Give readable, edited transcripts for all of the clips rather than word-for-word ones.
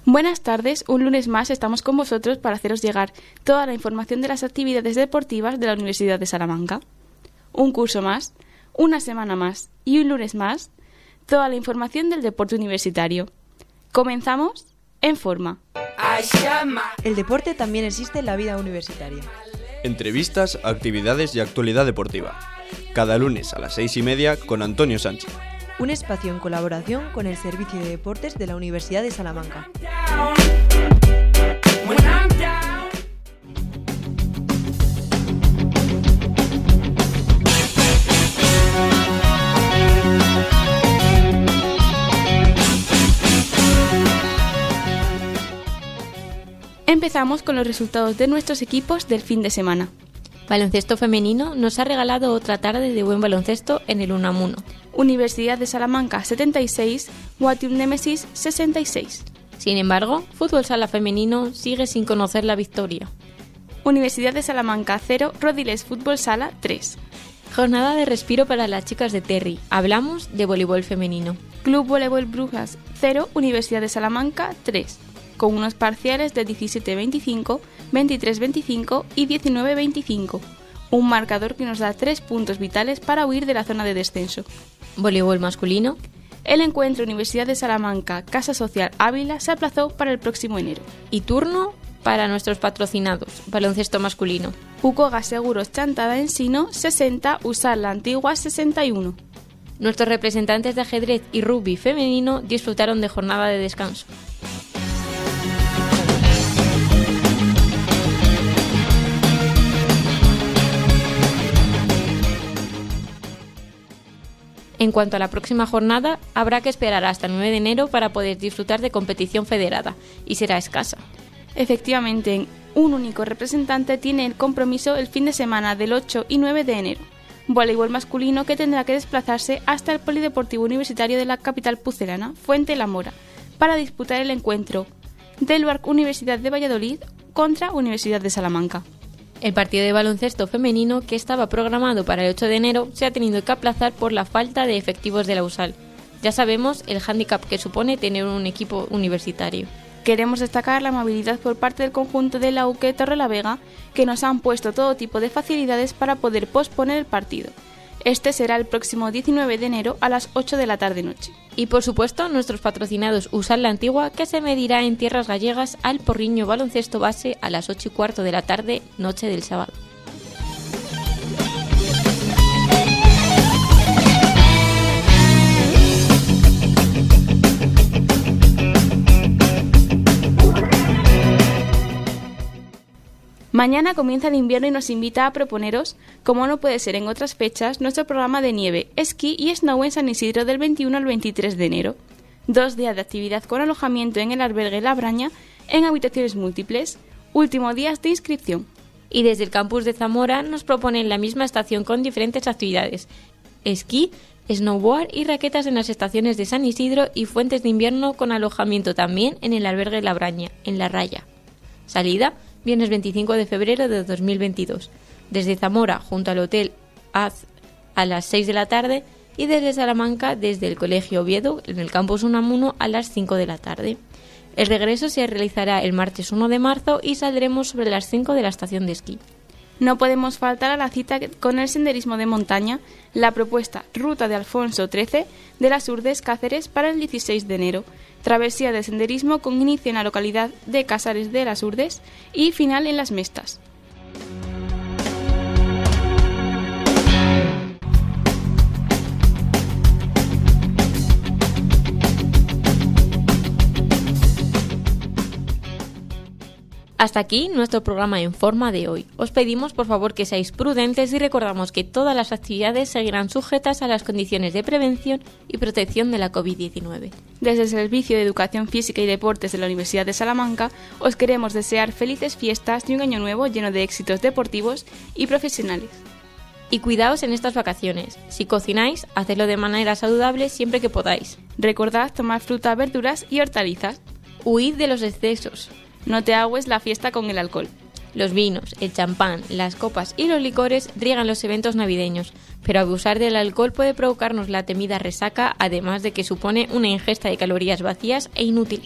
Buenas tardes, un lunes más estamos con vosotros para haceros llegar toda la información de las actividades deportivas de la Universidad de Salamanca. Un curso más, una semana más y un lunes más, toda la información del deporte universitario. Comenzamos en forma. El deporte también existe en la vida universitaria. Entrevistas, actividades y actualidad deportiva. Cada lunes a las 6:30 con Antonio Sánchez. Un espacio en colaboración con el Servicio de Deportes de la Universidad de Salamanca. Empezamos con los resultados de nuestros equipos del fin de semana. Baloncesto femenino nos ha regalado otra tarde de buen baloncesto en el Unamuno. Universidad de Salamanca 76, Watium Nemesis 66. Sin embargo, fútbol sala femenino sigue sin conocer la victoria. Universidad de Salamanca 0, Rodiles Fútbol Sala 3. Jornada de respiro para las chicas de Terry. Hablamos de voleibol femenino. Club Voleibol Brujas 0, Universidad de Salamanca 3. Con unos parciales de 17-25, 23-25 y 19-25. Un marcador que nos da 3 puntos vitales para huir de la zona de descenso. Voleibol masculino. El encuentro Universidad de Salamanca Casa Social Ávila se aplazó para el próximo enero. Y turno para nuestros patrocinados. Baloncesto masculino. Ucoga Seguros Chantada Ensino 60, Usar la Antigua 61. Nuestros representantes de ajedrez y rugby femenino disfrutaron de jornada de descanso. En cuanto a la próxima jornada, habrá que esperar hasta el 9 de enero para poder disfrutar de competición federada, y será escasa. Efectivamente, un único representante tiene el compromiso el fin de semana del 8 y 9 de enero. Voleibol masculino que tendrá que desplazarse hasta el Polideportivo Universitario de la capital pucelana, Fuente La Mora, para disputar el encuentro del BARC Universidad de Valladolid contra Universidad de Salamanca. El partido de baloncesto femenino, que estaba programado para el 8 de enero, se ha tenido que aplazar por la falta de efectivos de la USAL. Ya sabemos el hándicap que supone tener un equipo universitario. Queremos destacar la amabilidad por parte del conjunto de la UQ Torrelavega, que nos han puesto todo tipo de facilidades para poder posponer el partido. Este será el próximo 19 de enero a las 8 de la tarde-noche. Y por supuesto, nuestros patrocinados USAL La Antigua, que se medirá en tierras gallegas al Porriño Baloncesto Base a las 8:15 de la tarde, noche del sábado. Mañana comienza el invierno y nos invita a proponeros, como no puede ser en otras fechas, nuestro programa de nieve, esquí y snow en San Isidro del 21 al 23 de enero. 2 días de actividad con alojamiento en el albergue La Braña en habitaciones múltiples. Último día de inscripción. Y desde el campus de Zamora nos proponen la misma estación con diferentes actividades: esquí, snowboard y raquetas en las estaciones de San Isidro y fuentes de invierno con alojamiento también en el albergue La Braña, en La Raya. Salida: viernes 25 de febrero de 2022, desde Zamora junto al Hotel Az a las 6 de la tarde y desde Salamanca desde el Colegio Oviedo en el campus Unamuno a las 5 de la tarde. El regreso se realizará el martes 1 de marzo y saldremos sobre las 5 de la estación de esquí. No podemos faltar a la cita con el senderismo de montaña, la propuesta Ruta de Alfonso XIII de las Urdes Cáceres para el 16 de enero, travesía de senderismo con inicio en la localidad de Casares de las Urdes y final en Las Mestas. Hasta aquí nuestro programa en forma de hoy. Os pedimos por favor que seáis prudentes y recordamos que todas las actividades seguirán sujetas a las condiciones de prevención y protección de la COVID-19. Desde el Servicio de Educación Física y Deportes de la Universidad de Salamanca os queremos desear felices fiestas y un año nuevo lleno de éxitos deportivos y profesionales. Y cuidaos en estas vacaciones. Si cocináis, hacedlo de manera saludable siempre que podáis. Recordad tomar fruta, verduras y hortalizas. Huid de los excesos. No te agues la fiesta con el alcohol. Los vinos, el champán, las copas y los licores riegan los eventos navideños, pero abusar del alcohol puede provocarnos la temida resaca, además de que supone una ingesta de calorías vacías e inútiles.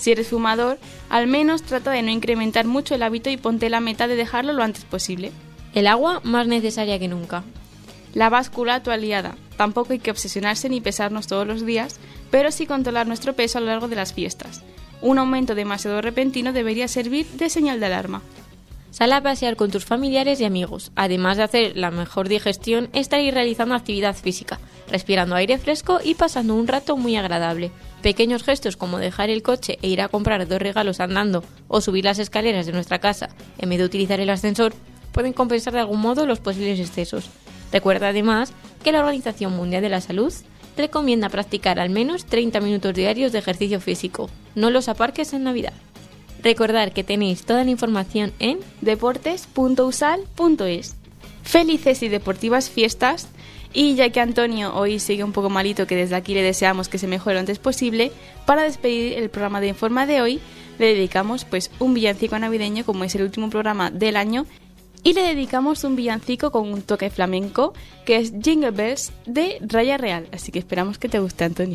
Si eres fumador, al menos trata de no incrementar mucho el hábito y ponte la meta de dejarlo lo antes posible. El agua más necesaria que nunca. La báscula, tu aliada. Tampoco hay que obsesionarse ni pesarnos todos los días, pero sí controlar nuestro peso a lo largo de las fiestas. Un aumento demasiado repentino debería servir de señal de alarma. Sal a pasear con tus familiares y amigos. Además de hacer la mejor digestión, estaréis realizando actividad física, respirando aire fresco y pasando un rato muy agradable. Pequeños gestos como dejar el coche e ir a comprar 2 regalos andando o subir las escaleras de nuestra casa en vez de utilizar el ascensor pueden compensar de algún modo los posibles excesos. Recuerda además que la Organización Mundial de la Salud recomienda practicar al menos 30 minutos diarios de ejercicio físico. No los aparques en Navidad. Recordad que tenéis toda la información en deportes.usal.es. Felices y deportivas fiestas, y ya que Antonio hoy sigue un poco malito, que desde aquí le deseamos que se mejore lo antes posible, para despedir el programa de Informa de hoy le dedicamos pues un villancico navideño, como es el último programa del año, y le dedicamos un villancico con un toque flamenco que es Jingle Bells de Raya Real, así que esperamos que te guste, Antonio.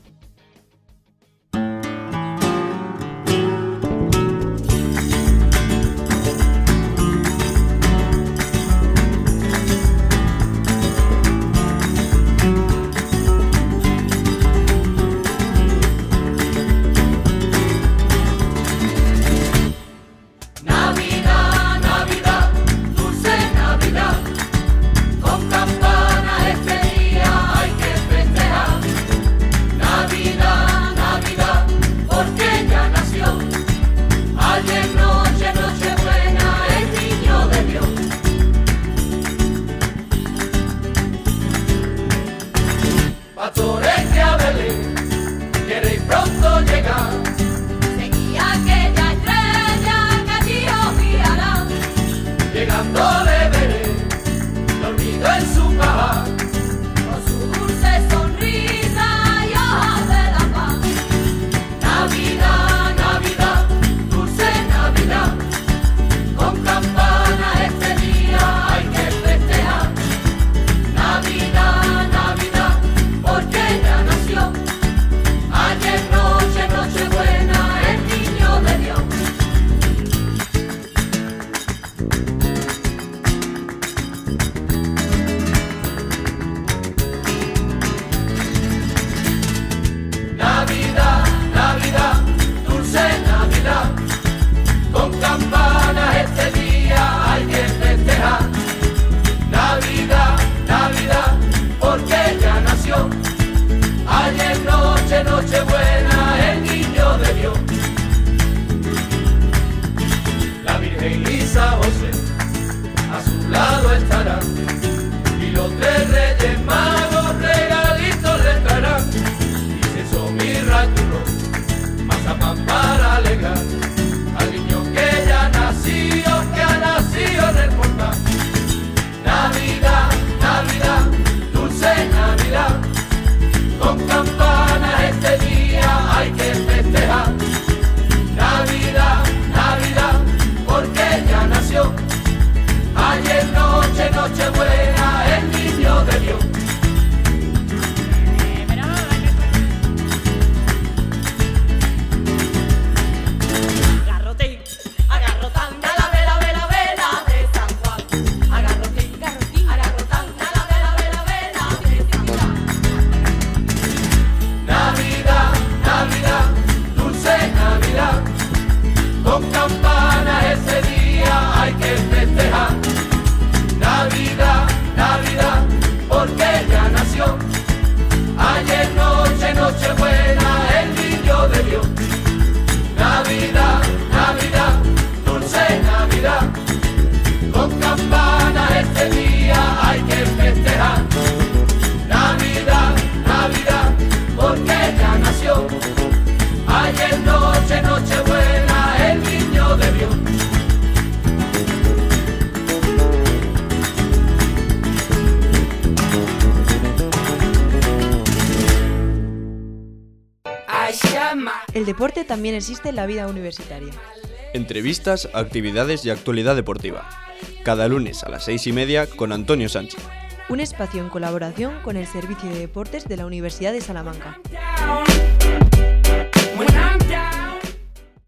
El deporte también existe en la vida universitaria. Entrevistas, actividades y actualidad deportiva. Cada lunes a las 6:30 con Antonio Sánchez. Un espacio en colaboración con el Servicio de Deportes de la Universidad de Salamanca.